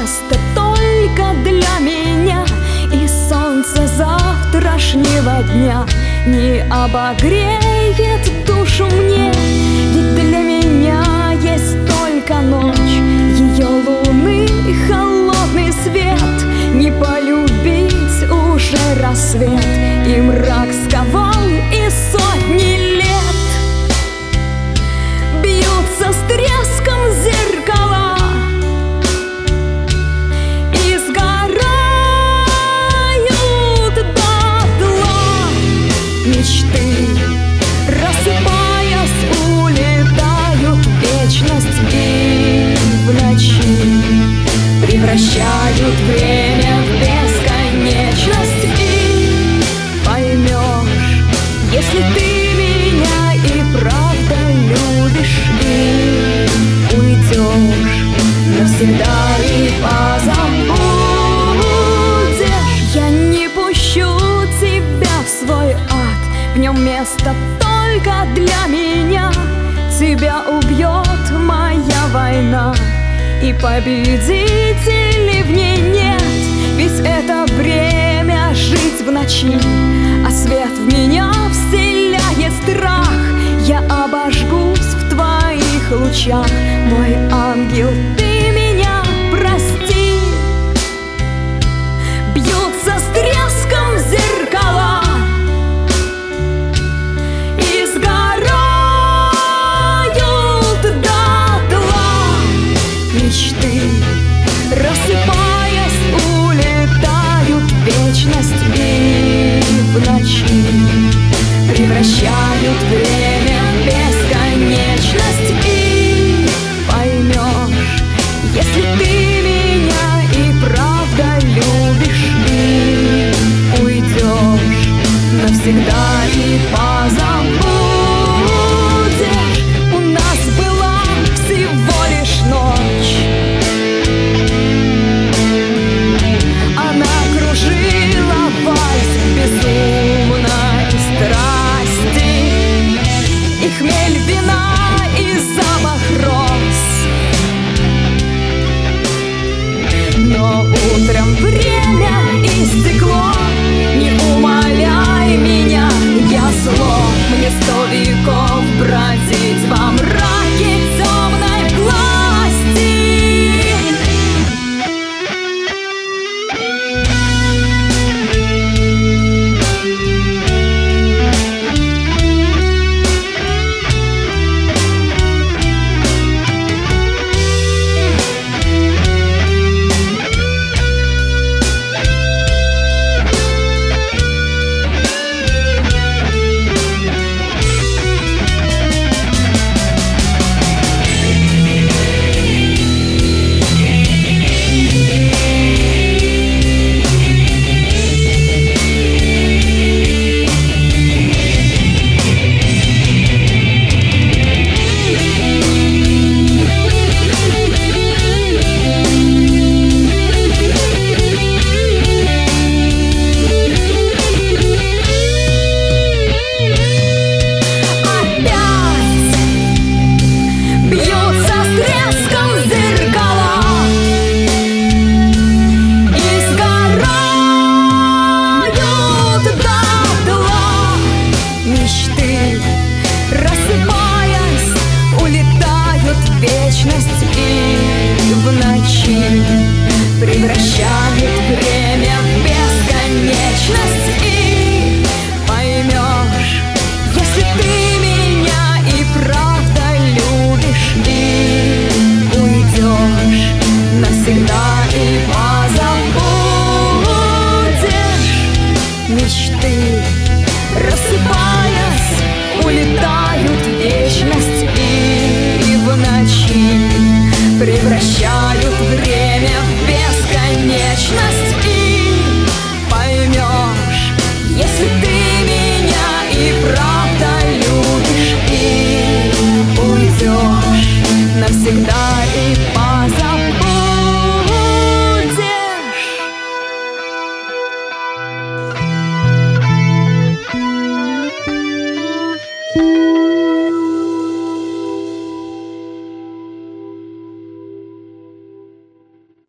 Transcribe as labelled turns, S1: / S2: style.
S1: место только для меня, и солнце завтрашнего дня не обогреет душу мне. Ведь для меня есть только ночь, ее луны холодный свет. Не полюбить уже рассвет, и мрак сковал и сотни лет. Бьются с треском зеркала и сгорают дотла мечты, рассыпаясь, улетают в вечность и в ночи, превращают время в бесконечность. И поймешь, если ты меня и правда любишь, и уйдешь навсегда и позабудешь. Я не пущу тебя в свой ад, в нем место только для меня. Тебя убьет моя война, и победителей в ней нет. Ведь это бремя жить в ночи, а свет в меня вселяет страх. Я обожгусь в твоих лучах, мой ангел, ты меня прости. Бьются с треском зеркала и сгорают дотла мечты, рассыпаясь, улетают в вечность и в ночи, превращают время в бесконечность. И поймешь, если ты меня и правда любишь, и уйдешь навсегда и позабудешь. У нас была всего лишь ночь, она кружила вальс в безумной страсти, и хмель вина, и запах роз. Но утром время истекло, не умоляй меня, я зло. Мне 100 веков бродить во мраке темной власти. И в ночи превращает время в бесконечность. И поймешь, если ты меня и правда любишь, и уйдешь навсегда и позабудешь. Мечты, рассыпаясь, улетают в вечность и в ночи, превращают время в бесконечность.